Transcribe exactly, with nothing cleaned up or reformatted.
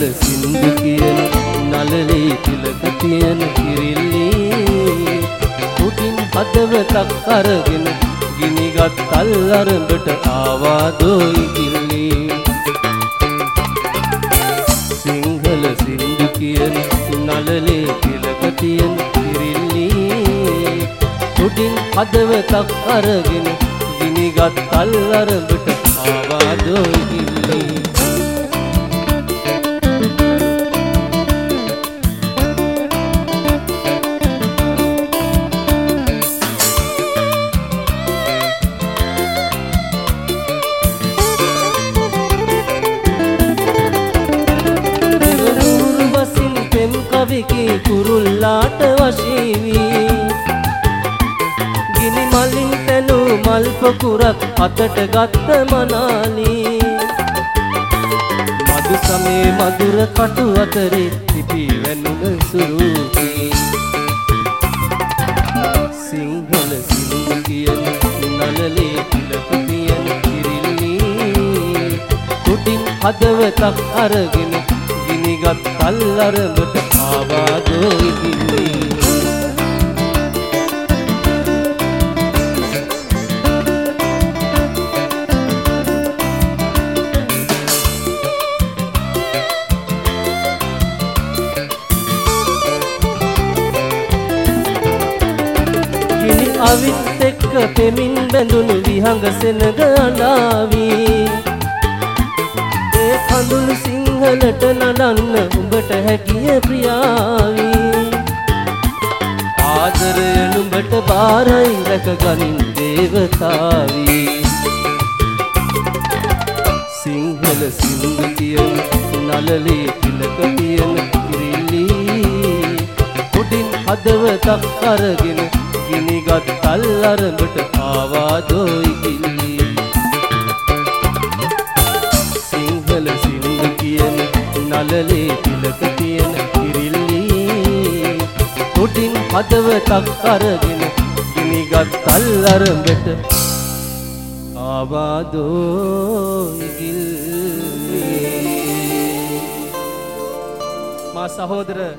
සිංහල සින්දු කියන නළලේ තිලක තියෙන කිරිල්ලි උඩින් හදවතක් අරගෙන ගිනිගත් අල්ලරඹට ආවාදෝයි කිල්ලි සිංහල සින්දු කියන නළලේ තිලක තියෙන කිරිල්ලි උඩින් හදවතක් අරගෙන ගිනිගත් අල්ලරඹට ආවාදෝයි කිල්ලි කවිකේ කුරුල්ලාට වශී වී ගිනි මලින් තැනු මල් පොකුරක් අතට ගත්ත මනාලී මధు සමේ මధుර කටු අතරේ පිපි වැනුන සුරූපී සිංහල සින්දු කියන නළලේ තිලක තියෙන කිරිල්ලි උඩින් හදවතක් අරගෙන ගිනිගත් අල්ලරඹට ආවාදෝයි කිල්ලි ගිනි අවිත් එක්ක පෙමින් බැඳුණු විහඟ සෙනග අඬාවී ඒ කඳුළු සිංහලට නඩන්න උඹට හැකිය ප්‍රියාවී ආදරය නුඹට බාරයි රැක ගනින් දේවතාවී සිංහල සින්දු කියන නළලේ තිලක තියෙන කිරිල්ලි උඩින් හදවතක් අරගෙන ගිනිගත් අල්ලරඹට ආවාදෝයි කිල්ලි සිංහල සින්දු කියන නළලේ තිලක තියෙන කිරිල්ලි උඩින් හදවතක් අරගෙන ගිනිගත් අල්ලරඹට ආවාදෝයි කිල්ලි මා සහෝදර